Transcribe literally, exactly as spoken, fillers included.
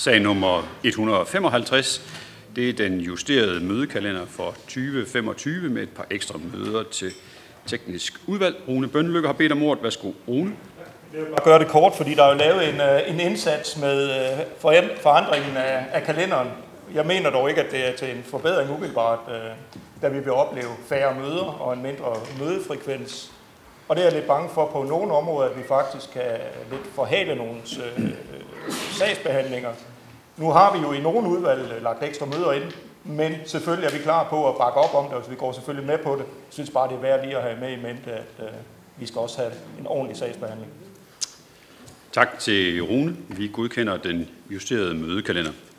Sag nummer et hundrede og femoghalvtreds, det er den justerede mødekalender for tyve femogtyve med et par ekstra møder til teknisk udvalg. Rune Bønnelykke har bedt om ordet. Værsgo, Rune. Jeg vil bare gøre det kort, fordi der er jo lavet en, en indsats med forandringen af, af kalenderen. Jeg mener dog ikke, at det er til en forbedring umiddelbart, da vi vil opleve færre møder og en mindre mødefrekvens. Og det er jeg lidt bange for på nogle områder, at vi faktisk kan lidt forhale nogle øh, sagsbehandlinger. Nu har vi jo i nogle udvalg lagt ekstra møder ind, men selvfølgelig er vi klar på at bakke op om det, og vi går selvfølgelig med på det. Jeg synes bare, det er værd lige at have med i mente, at øh, vi skal også have en ordentlig sagsbehandling. Tak til Rune. Vi godkender den justerede mødekalender.